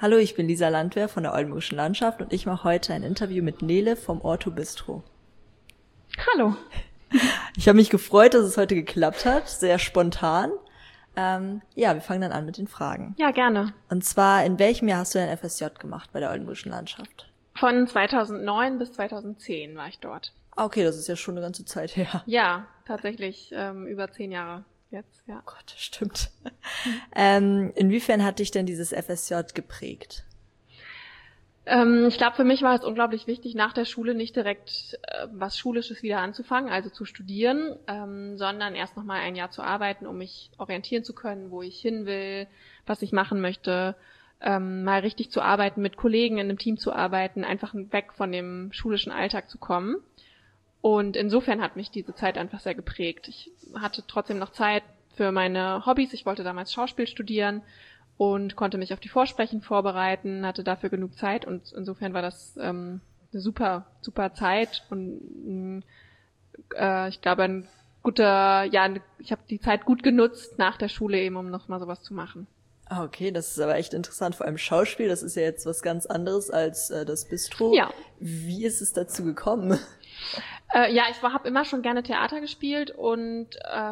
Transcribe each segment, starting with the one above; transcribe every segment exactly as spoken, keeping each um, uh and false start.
Hallo, ich bin Lisa Landwehr von der Oldenburgischen Landschaft und ich mache heute ein Interview mit Nele vom Orto Bistro. Hallo. Ich habe mich gefreut, dass es heute geklappt hat, sehr spontan. Ähm, ja, wir fangen dann an mit den Fragen. Ja, gerne. Und zwar, in welchem Jahr hast du dein F S J gemacht bei der Oldenburgischen Landschaft? Von zweitausendneun bis zweitausendzehn war ich dort. Ah, okay, das ist ja schon eine ganze Zeit her. Ja, tatsächlich ähm, über zehn Jahre jetzt, ja. Oh Gott, das stimmt. ähm, inwiefern hat dich denn dieses F S J geprägt? Ähm, ich glaube, für mich war es unglaublich wichtig, nach der Schule nicht direkt äh, was Schulisches wieder anzufangen, also zu studieren, ähm, sondern erst noch mal ein Jahr zu arbeiten, um mich orientieren zu können, wo ich hin will, was ich machen möchte, ähm, mal richtig zu arbeiten, mit Kollegen in einem Team zu arbeiten, einfach weg von dem schulischen Alltag zu kommen. Und insofern hat mich diese Zeit einfach sehr geprägt. Ich hatte trotzdem noch Zeit für meine Hobbys. Ich wollte damals Schauspiel studieren und konnte mich auf die Vorsprechen vorbereiten, hatte dafür genug Zeit und insofern war das ähm, eine super, super Zeit und äh, ich glaube ein guter, ja, ich habe die Zeit gut genutzt nach der Schule eben, um noch mal sowas zu machen. Ah, okay, das ist aber echt interessant, vor allem Schauspiel, das ist ja jetzt was ganz anderes als äh, das Bistro. Ja. Wie ist es dazu gekommen? Äh, ja, ich habe immer schon gerne Theater gespielt und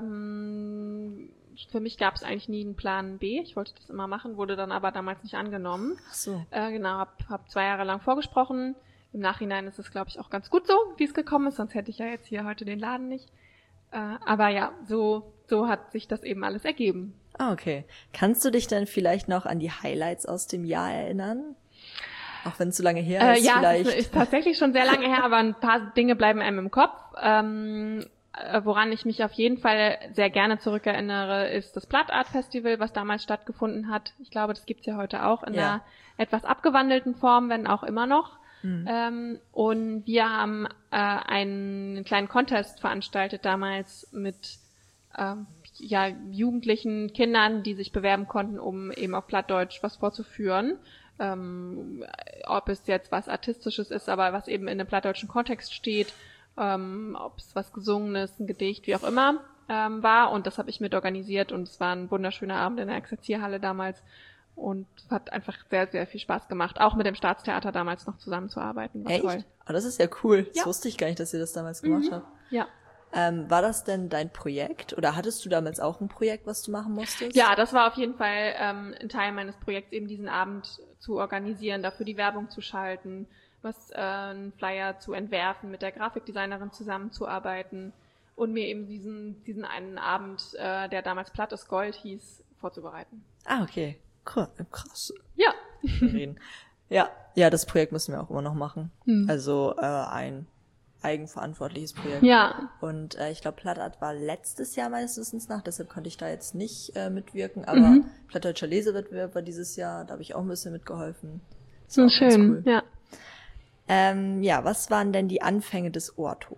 ähm, für mich gab es eigentlich nie einen Plan B. Ich wollte das immer machen, wurde dann aber damals nicht angenommen. Ach so. Äh, genau, habe hab zwei Jahre lang vorgesprochen. Im Nachhinein ist es, glaube ich, auch ganz gut so, wie es gekommen ist, sonst hätte ich ja jetzt hier heute den Laden nicht. Äh, aber ja, so so hat sich das eben alles ergeben. Ah, okay. Kannst du dich denn vielleicht noch an die Highlights aus dem Jahr erinnern? Auch wenn es so lange her ist, äh, ja, vielleicht. Ja, es ist tatsächlich schon sehr lange her, aber ein paar Dinge bleiben einem im Kopf. Ähm, äh, woran ich mich auf jeden Fall sehr gerne zurückerinnere, ist das Platt Art Festival, was damals stattgefunden hat. Ich glaube, das gibt's ja heute auch in ja. einer etwas abgewandelten Form, wenn auch immer noch. Mhm. Ähm, und wir haben äh, einen kleinen Contest veranstaltet damals mit ähm, ja, jugendlichen Kindern, die sich bewerben konnten, um eben auf Plattdeutsch was vorzuführen. Ähm, ob es jetzt was Artistisches ist, aber was eben in einem plattdeutschen Kontext steht, ähm, ob es was Gesungenes, ein Gedicht, wie auch immer ähm, war. Und das habe ich mit organisiert und es war ein wunderschöner Abend in der Exerzierhalle damals und hat einfach sehr, sehr viel Spaß gemacht, auch mit dem Staatstheater damals noch zusammenzuarbeiten. War Echt? Toll. Oh, das ist ja cool. Das ja. wusste ich gar nicht, dass ihr das damals gemacht mhm. habt. Ja. Ähm, war das denn dein Projekt oder hattest du damals auch ein Projekt, was du machen musstest? Ja, das war auf jeden Fall ähm, ein Teil meines Projekts, eben diesen Abend zu organisieren, dafür die Werbung zu schalten, was äh, einen Flyer zu entwerfen, mit der Grafikdesignerin zusammenzuarbeiten und mir eben diesen diesen einen Abend, äh, der damals Platt ist Gold hieß, vorzubereiten. Ah, okay. Cool. Krass. Ja. ja, ja, das Projekt müssen wir auch immer noch machen. Hm. Also äh, ein eigenverantwortliches Projekt. Ja. Und äh, ich glaube, Plattart war letztes Jahr meines Wissens nach, deshalb konnte ich da jetzt nicht äh, mitwirken, aber mhm. Plattdeutscher Lesewettbewerb war dieses Jahr, da habe ich auch ein bisschen mitgeholfen. Das war schön, cool. ja. Ähm, ja, was waren denn die Anfänge des Orto?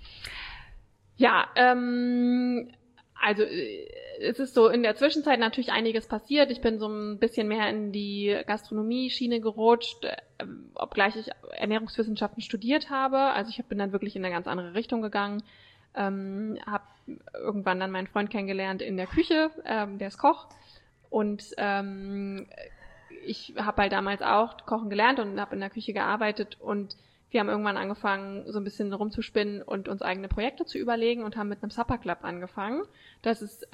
Ja, ähm, also es ist so in der Zwischenzeit natürlich einiges passiert. Ich bin so ein bisschen mehr in die Gastronomie-Schiene gerutscht, äh, obgleich ich Ernährungswissenschaften studiert habe. Also ich bin dann wirklich in eine ganz andere Richtung gegangen. Ähm, habe irgendwann dann meinen Freund kennengelernt in der Küche, ähm, der ist Koch. Und ähm, ich habe halt damals auch Kochen gelernt und habe in der Küche gearbeitet und wir haben irgendwann angefangen, so ein bisschen rumzuspinnen und uns eigene Projekte zu überlegen und haben mit einem Supper Club angefangen. Das ist äh,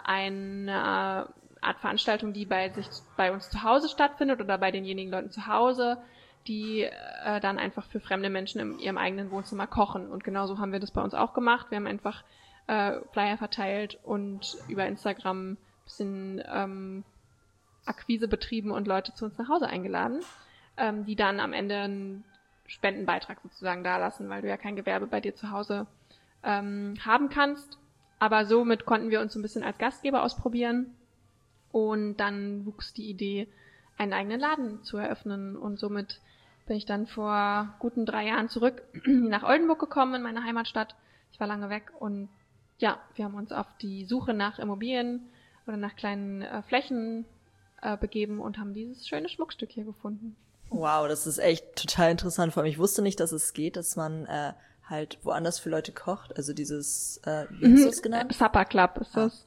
eine Art Veranstaltung, die bei sich bei uns zu Hause stattfindet oder bei denjenigen Leuten zu Hause, die äh, dann einfach für fremde Menschen in ihrem eigenen Wohnzimmer kochen. Und genauso haben wir das bei uns auch gemacht. Wir haben einfach äh, Flyer verteilt und über Instagram ein bisschen ähm, Akquise betrieben und Leute zu uns nach Hause eingeladen, ähm, die dann am Ende ein Spendenbeitrag sozusagen da lassen, weil du ja kein Gewerbe bei dir zu Hause ähm, haben kannst. Aber somit konnten wir uns so ein bisschen als Gastgeber ausprobieren und dann wuchs die Idee, einen eigenen Laden zu eröffnen und somit bin ich dann vor guten drei Jahren zurück nach Oldenburg gekommen, in meine Heimatstadt. Ich war lange weg und ja, wir haben uns auf die Suche nach Immobilien oder nach kleinen äh, Flächen äh, begeben und haben dieses schöne Schmuckstück hier gefunden. Wow, das ist echt total interessant. Vor allem, ich wusste nicht, dass es geht, dass man äh, halt woanders für Leute kocht. Also dieses, äh, wie hast du es genannt? Supper Club ist das. Ah,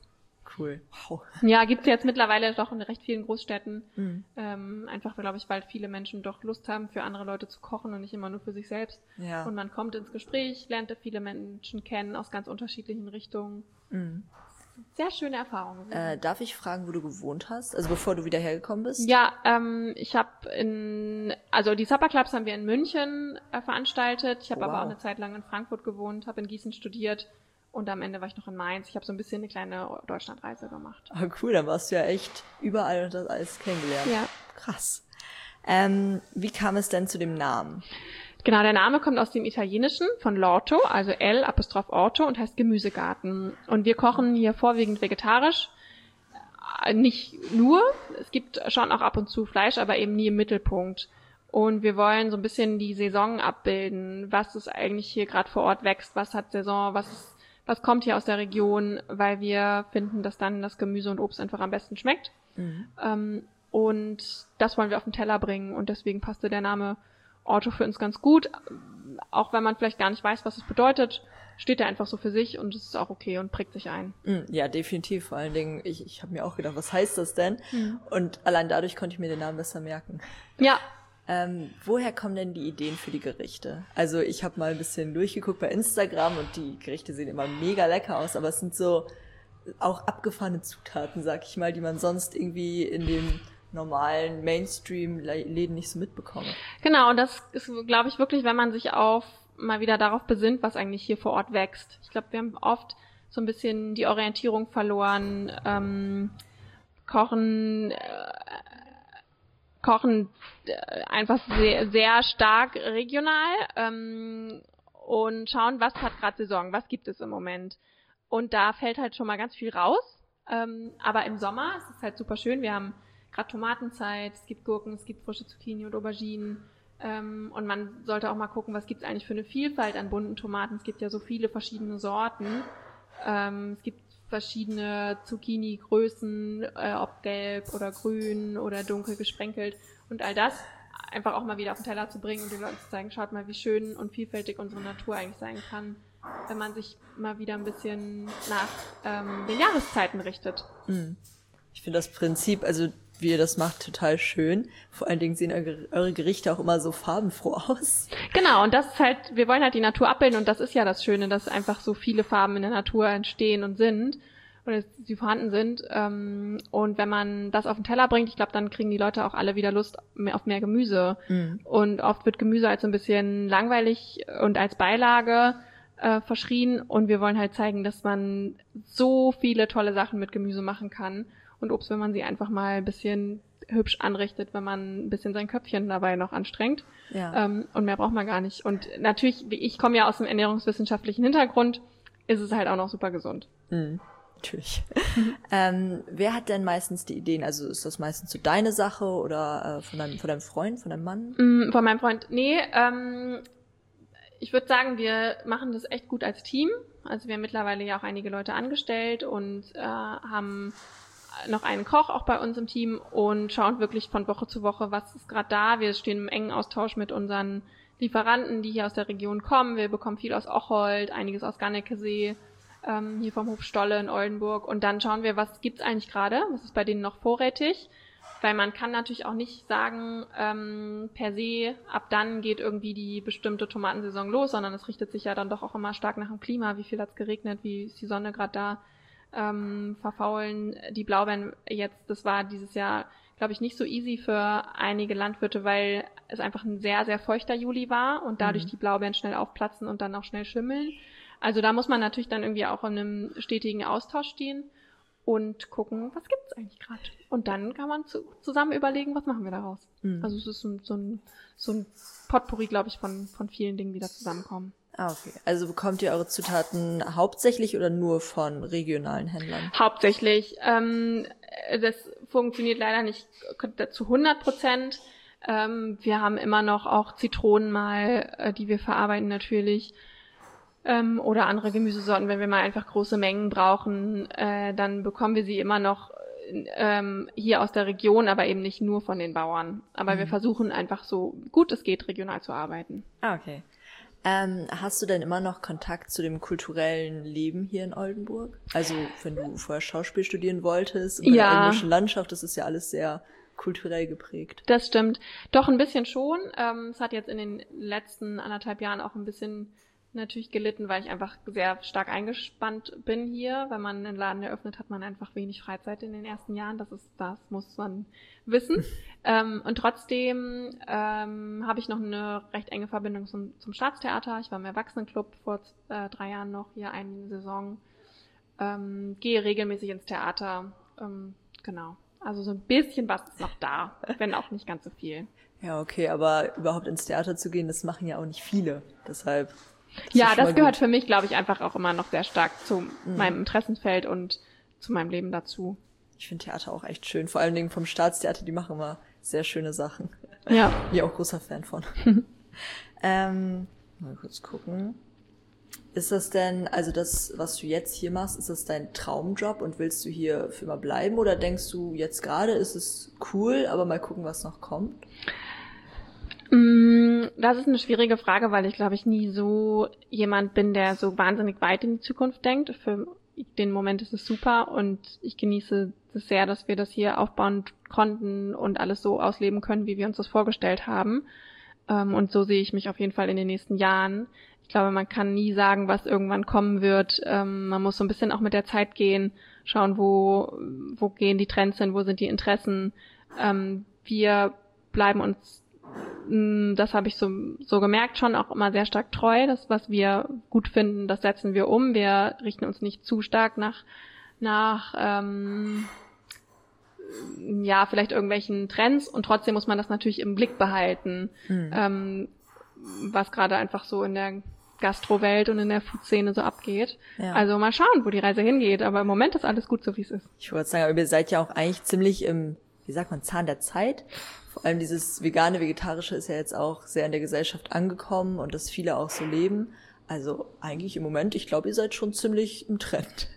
Cool. Wow. Ja, gibt's jetzt mittlerweile doch in recht vielen Großstädten. Mhm. Ähm, einfach, glaube ich, weil viele Menschen doch Lust haben, für andere Leute zu kochen und nicht immer nur für sich selbst. Ja. Und man kommt ins Gespräch, lernt da viele Menschen kennen aus ganz unterschiedlichen Richtungen. Mhm. Sehr schöne Erfahrung. Äh, darf ich fragen, wo du gewohnt hast? Also bevor du wieder hergekommen bist? Ja, ähm, ich habe in, also die Supper Clubs haben wir in München äh, veranstaltet. Ich habe Oh, aber wow. auch eine Zeit lang in Frankfurt gewohnt, habe in Gießen studiert und am Ende war ich noch in Mainz. Ich habe so ein bisschen eine kleine Deutschlandreise gemacht. Ah, cool, dann warst du ja echt überall und das alles kennengelernt. Ja. Krass. Ähm, wie kam es denn zu dem Namen? Genau, der Name kommt aus dem Italienischen von l'orto, also L Apostroph Orto und heißt Gemüsegarten. Und wir kochen hier vorwiegend vegetarisch. Äh, Nicht nur, es gibt schon auch ab und zu Fleisch, aber eben nie im Mittelpunkt. Und wir wollen so ein bisschen die Saison abbilden, was ist eigentlich hier gerade vor Ort wächst, was hat Saison, was ist, was kommt hier aus der Region, weil wir finden, dass dann das Gemüse und Obst einfach am besten schmeckt. Mhm. Ähm, und das wollen wir auf den Teller bringen und deswegen passte der Name Orto für uns ganz gut. Auch wenn man vielleicht gar nicht weiß, was es bedeutet, steht er einfach so für sich und es ist auch okay und prägt sich ein. Mm, Ja, definitiv. Vor allen Dingen, ich, ich habe mir auch gedacht, was heißt das denn? Mhm. Und allein dadurch konnte ich mir den Namen besser merken. Ja, Ähm, woher kommen denn die Ideen für die Gerichte? Also ich habe mal ein bisschen durchgeguckt bei Instagram und die Gerichte sehen immer mega lecker aus, aber es sind so auch abgefahrene Zutaten, sag ich mal, die man sonst irgendwie in den normalen Mainstream-Läden nicht so mitbekommt. genau. Und das ist, glaube ich, wirklich, wenn man sich auf mal wieder darauf besinnt, was eigentlich hier vor Ort wächst. Ich glaube, wir haben oft so ein bisschen die Orientierung verloren, ähm, kochen, äh, kochen äh, einfach sehr, sehr stark regional ähm, und schauen, was hat gerade Saison, was gibt es im Moment. Und da fällt halt schon mal ganz viel raus. Ähm, aber im Sommer ist es halt super schön. Wir haben gerade Tomatenzeit, es gibt Gurken, es gibt frische Zucchini und Auberginen. Ähm, und man sollte auch mal gucken, was gibt es eigentlich für eine Vielfalt an bunten Tomaten. Es gibt ja so viele verschiedene Sorten. Ähm, es gibt verschiedene Zucchini-Größen, äh, ob gelb oder grün oder dunkel gesprenkelt. Und all das einfach auch mal wieder auf den Teller zu bringen und den Leuten zu zeigen, schaut mal, wie schön und vielfältig unsere Natur eigentlich sein kann, wenn man sich mal wieder ein bisschen nach ähm, den Jahreszeiten richtet. Mm. Ich finde das Prinzip, also wie ihr das macht, total schön. Vor allen Dingen sehen eure Gerichte auch immer so farbenfroh aus. Genau, und das ist halt, wir wollen halt die Natur abbilden und das ist ja das Schöne, dass einfach so viele Farben in der Natur entstehen und sind oder sie vorhanden sind. Und wenn man das auf den Teller bringt, ich glaube, dann kriegen die Leute auch alle wieder Lust auf mehr Gemüse. Mhm. Und oft wird Gemüse als so ein bisschen langweilig und als Beilage äh, verschrien und wir wollen halt zeigen, dass man so viele tolle Sachen mit Gemüse machen kann. Und Obst, wenn man sie einfach mal ein bisschen hübsch anrichtet, wenn man ein bisschen sein Köpfchen dabei noch anstrengt. Ja. Ähm, und mehr braucht man gar nicht. Und natürlich, ich komme ja aus dem ernährungswissenschaftlichen Hintergrund, ist es halt auch noch super gesund. Mhm, natürlich. ähm, wer hat denn meistens die Ideen? Also ist das meistens so deine Sache oder äh, von, deinem, von deinem Freund, von deinem Mann? Mm, von meinem Freund, nee. Ähm, ich würde sagen, wir machen das echt gut als Team. Also wir haben mittlerweile ja auch einige Leute angestellt und äh, haben noch einen Koch auch bei uns im Team und schauen wirklich von Woche zu Woche, was ist gerade da. Wir stehen im engen Austausch mit unseren Lieferanten, die hier aus der Region kommen. Wir bekommen viel aus Ocholt, einiges aus Garnekesee, ähm, hier vom Hof Stolle in Oldenburg. Und dann schauen wir, was gibt's eigentlich gerade, was ist bei denen noch vorrätig. Weil man kann natürlich auch nicht sagen, ähm, per se, ab dann geht irgendwie die bestimmte Tomatensaison los, sondern es richtet sich ja dann doch auch immer stark nach dem Klima. Wie viel hat's geregnet, wie ist die Sonne gerade da? Ähm, verfaulen die Blaubeeren jetzt, das war dieses Jahr, glaube ich, nicht so easy für einige Landwirte, weil es einfach ein sehr, sehr feuchter Juli war und dadurch mhm. die Blaubeeren schnell aufplatzen und dann auch schnell schimmeln. Also da muss man natürlich dann irgendwie auch in einem stetigen Austausch stehen und gucken, was gibt's eigentlich gerade. Und dann kann man zu, zusammen überlegen, was machen wir daraus. Mhm. Also es ist so, so ein, so ein Potpourri, glaube ich, von, von vielen Dingen, die da zusammenkommen. Ah, okay. Also bekommt ihr eure Zutaten hauptsächlich oder nur von regionalen Händlern? Hauptsächlich. Ähm, das funktioniert leider nicht zu hundert Prozent. Ähm, wir haben immer noch auch Zitronen mal, äh, die wir verarbeiten natürlich. Ähm, oder andere Gemüsesorten, wenn wir mal einfach große Mengen brauchen, äh, dann bekommen wir sie immer noch ähm, hier aus der Region, aber eben nicht nur von den Bauern. Aber mhm. wir versuchen einfach so gut es geht regional zu arbeiten. Ah, okay. Ähm, hast du denn immer noch Kontakt zu dem kulturellen Leben hier in Oldenburg? Also wenn du vorher Schauspiel studieren wolltest und bei Ja. der oldenburgischen Landschaft, das ist ja alles sehr kulturell geprägt. Das stimmt. Doch ein bisschen schon. Ähm, es hat jetzt in den letzten anderthalb Jahren auch ein bisschen natürlich gelitten, weil ich einfach sehr stark eingespannt bin hier. Wenn man einen Laden eröffnet, hat man einfach wenig Freizeit in den ersten Jahren. Das ist, das muss man wissen. ähm, und trotzdem ähm, habe ich noch eine recht enge Verbindung zum, zum Staatstheater. Ich war im Erwachsenenclub vor äh, drei Jahren noch hier eine Saison. Ähm, gehe regelmäßig ins Theater. Ähm, genau. Also so ein bisschen was ist noch da, wenn auch nicht ganz so viel. Ja, okay, aber überhaupt ins Theater zu gehen, das machen ja auch nicht viele. Deshalb. Das ja, das gehört gut. Für mich, glaube ich, einfach auch immer noch sehr stark zu mhm. meinem Interessenfeld und zu meinem Leben dazu. Ich finde Theater auch echt schön. Vor allen Dingen vom Staatstheater, die machen immer sehr schöne Sachen. Ja. Bin ich auch großer Fan von. ähm, mal kurz gucken. Ist das denn, also das, was du jetzt hier machst, ist das dein Traumjob und willst du hier für immer bleiben oder denkst du, jetzt gerade ist es cool, aber mal gucken, was noch kommt? Das ist eine schwierige Frage, weil ich glaube, ich nie so jemand bin, der so wahnsinnig weit in die Zukunft denkt. Für den Moment ist es super und ich genieße es sehr, dass wir das hier aufbauen konnten und alles so ausleben können, wie wir uns das vorgestellt haben. Und so sehe ich mich auf jeden Fall in den nächsten Jahren. Ich glaube, man kann nie sagen, was irgendwann kommen wird. Man muss so ein bisschen auch mit der Zeit gehen, schauen, wo, wo gehen die Trends hin, wo sind die Interessen. Wir bleiben uns, das habe ich so, so gemerkt, schon auch immer sehr stark treu. Das, was wir gut finden, das setzen wir um. Wir richten uns nicht zu stark nach, nach, ähm, ja, vielleicht irgendwelchen Trends und trotzdem muss man das natürlich im Blick behalten, mhm. ähm, was gerade einfach so in der Gastrowelt und in der Food-Szene so abgeht. Ja. Also mal schauen, wo die Reise hingeht, aber im Moment ist alles gut, so wie es ist. Ich wollte sagen, aber ihr seid ja auch eigentlich ziemlich im, wie sagt man, Zahn der Zeit. Vor allem dieses vegane, vegetarische ist ja jetzt auch sehr in der Gesellschaft angekommen und dass viele auch so leben. Also eigentlich im Moment, ich glaube, ihr seid schon ziemlich im Trend.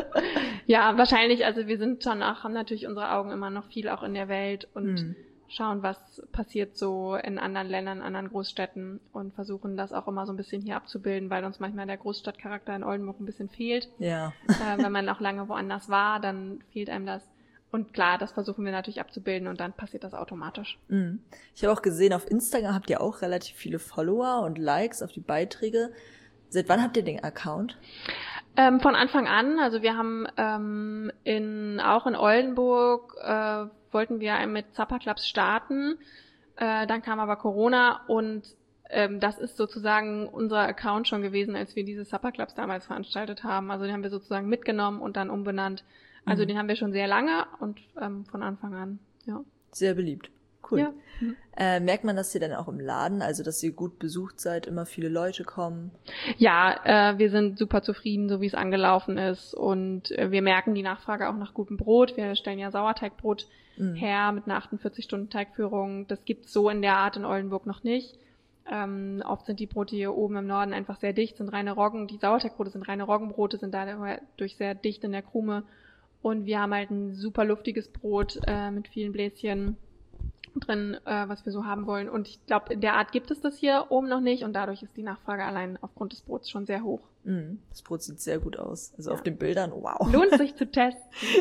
Ja, wahrscheinlich. Also wir sind schon auch, haben natürlich unsere Augen immer noch viel auch in der Welt und hm. schauen, was passiert so in anderen Ländern, anderen Großstädten und versuchen das auch immer so ein bisschen hier abzubilden, weil uns manchmal der Großstadtcharakter in Oldenburg ein bisschen fehlt. Ja. Äh, wenn man auch lange woanders war, dann fehlt einem das. Und klar, das versuchen wir natürlich abzubilden und dann passiert das automatisch. Mhm. Ich habe auch gesehen, auf Instagram habt ihr auch relativ viele Follower und Likes auf die Beiträge. Seit wann habt ihr den Account? Ähm, von Anfang an. Also wir haben ähm, in auch in Oldenburg äh, wollten wir mit Zappa Clubs starten. Äh, dann kam aber Corona und ähm, das ist sozusagen unser Account schon gewesen, als wir diese Zappa Clubs damals veranstaltet haben. Also den haben wir sozusagen mitgenommen und dann umbenannt. Also mhm. den haben wir schon sehr lange und ähm, von Anfang an, ja. Sehr beliebt. Cool. Ja. Mhm. Äh, merkt man das hier dann auch im Laden, also dass ihr gut besucht seid, immer viele Leute kommen? Ja, äh, wir sind super zufrieden, so wie es angelaufen ist und äh, wir merken die Nachfrage auch nach gutem Brot. Wir stellen ja Sauerteigbrot mhm. her mit einer achtundvierzig Stunden Teigführung. Das gibt's so in der Art in Oldenburg noch nicht. Ähm, oft sind die Brote hier oben im Norden einfach sehr dicht, sind reine Roggen. Die Sauerteigbrote sind reine Roggenbrote, sind dadurch sehr dicht in der Krume. Und wir haben halt ein super luftiges Brot äh, mit vielen Bläschen drin, äh, was wir so haben wollen. Und ich glaube, in der Art gibt es das hier oben noch nicht. Und dadurch ist die Nachfrage allein aufgrund des Brots schon sehr hoch. Mm, das Brot sieht sehr gut aus. Also ja. Auf den Bildern, wow. Lohnt sich zu testen.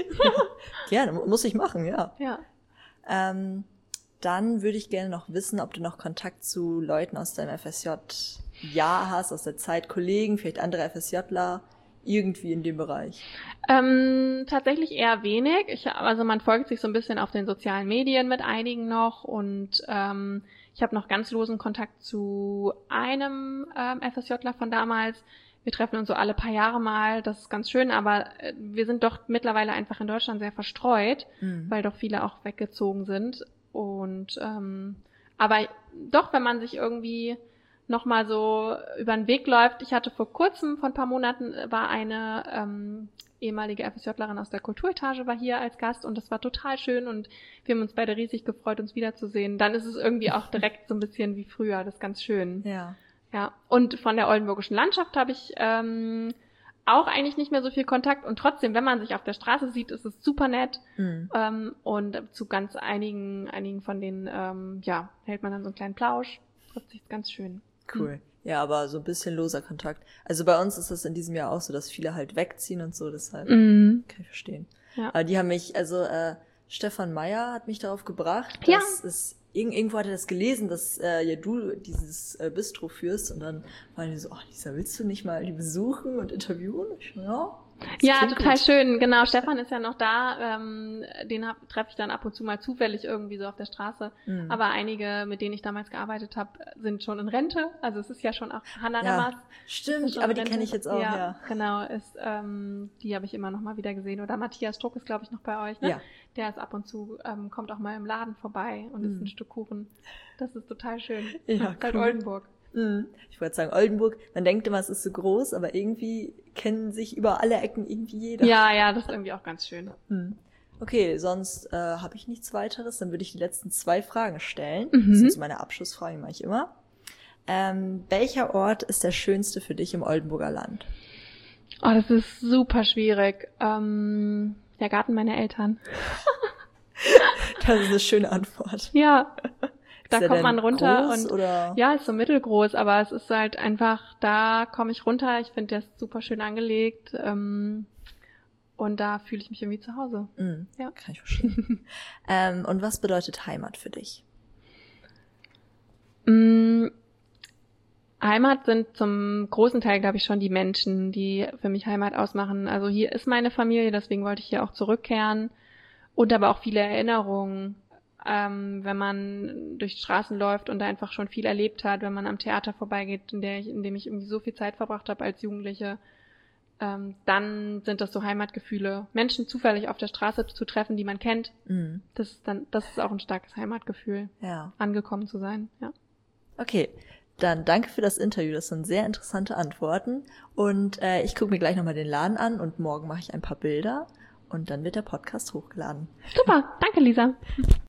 Gerne, muss ich machen, ja. Ja. Ähm, dann würde ich gerne noch wissen, ob du noch Kontakt zu Leuten aus deinem F S J-Jahr hast, aus der Zeit, Kollegen, vielleicht andere FSJler. Irgendwie in dem Bereich? Ähm, tatsächlich eher wenig. Ich, also man folgt sich so ein bisschen auf den sozialen Medien mit einigen noch und ähm, ich habe noch ganz losen Kontakt zu einem ähm, FSJler von damals. Wir treffen uns so alle paar Jahre mal, das ist ganz schön, aber äh, wir sind doch mittlerweile einfach in Deutschland sehr verstreut, mhm. weil doch viele auch weggezogen sind. Und ähm, aber doch, wenn man sich irgendwie noch mal so über den Weg läuft. Ich hatte vor kurzem, vor ein paar Monaten, war eine ähm, ehemalige FSJlerin aus der Kulturetage war hier als Gast und das war total schön und wir haben uns beide riesig gefreut, uns wiederzusehen. Dann ist es irgendwie auch direkt so ein bisschen wie früher, das ist ganz schön. Ja. Ja. Und von der oldenburgischen Landschaft habe ich ähm, auch eigentlich nicht mehr so viel Kontakt und trotzdem, wenn man sich auf der Straße sieht, ist es super nett mhm. ähm, und zu ganz einigen, einigen von denen, ähm, ja, hält man dann so einen kleinen Plausch. Das ist ganz schön. Cool. Ja, aber so ein bisschen loser Kontakt. Also bei uns ist es in diesem Jahr auch so, dass viele halt wegziehen und so, deshalb Mhm. kann ich verstehen. Ja. Aber die haben mich, also äh, Stefan Meyer hat mich darauf gebracht, Ja. dass es, irg- irgendwo hat er das gelesen, dass äh, ja du dieses äh, Bistro führst und dann waren die so, oh Lisa, willst du nicht mal die besuchen und interviewen? Ich so, ja. Das Ja, klingt total gut. schön. Genau, Stefan ist ja noch da. Ähm, den hab- treffe ich dann ab und zu mal zufällig irgendwie so auf der Straße. Mhm. Aber einige, mit denen ich damals gearbeitet habe, sind schon in Rente. Also es ist ja schon auch Hannah Ja, Damas. stimmt, aber die kenne ich jetzt auch, ja. ja. Genau, ist, ähm, die habe ich immer noch mal wieder gesehen. Oder Matthias Struck ist, glaube ich, noch bei euch, ne? Ja. Der ist ab und zu, ähm, kommt auch mal im Laden vorbei und Mhm. isst ein Stück Kuchen. Das ist total schön. Ja, Das ist halt cool. Oldenburg. Mhm. Ich wollte sagen, Oldenburg, man denkt immer, es ist so groß, aber irgendwie kennen sich über alle Ecken irgendwie jeder. Ja, ja, das ist irgendwie auch ganz schön. Hm. Okay, sonst äh, habe ich nichts weiteres. Dann würde ich die letzten zwei Fragen stellen. Mhm. Das sind so meine Abschlussfragen, die mache ich immer. Ähm, welcher Ort ist der schönste für dich im Oldenburger Land? Oh, das ist super schwierig. Ähm, der Garten meiner Eltern. Das ist eine schöne Antwort. Ja, da Ist der kommt denn man runter groß, und oder? ja, ist so mittelgroß, aber es ist halt einfach, da komme ich runter. Ich finde, der ist super schön angelegt ähm, und da fühle ich mich irgendwie zu Hause. Mhm, Ja. kann ich verstehen. ähm, und was bedeutet Heimat für dich? Mm, Heimat sind zum großen Teil, glaube ich, schon die Menschen, die für mich Heimat ausmachen. Also hier ist meine Familie, deswegen wollte ich hier auch zurückkehren. Und aber auch viele Erinnerungen, ähm, wenn man durch die Straßen läuft und da einfach schon viel erlebt hat, wenn man am Theater vorbeigeht, in, der ich, in dem ich irgendwie so viel Zeit verbracht habe als Jugendliche, ähm, dann sind das so Heimatgefühle. Menschen zufällig auf der Straße zu treffen, die man kennt, Mhm. das ist dann, das ist auch ein starkes Heimatgefühl, Ja. angekommen zu sein, ja. Okay, dann danke für das Interview. Das sind sehr interessante Antworten. Und äh, ich gucke mir gleich nochmal den Laden an und morgen mache ich ein paar Bilder und dann wird der Podcast hochgeladen. Super, danke Lisa.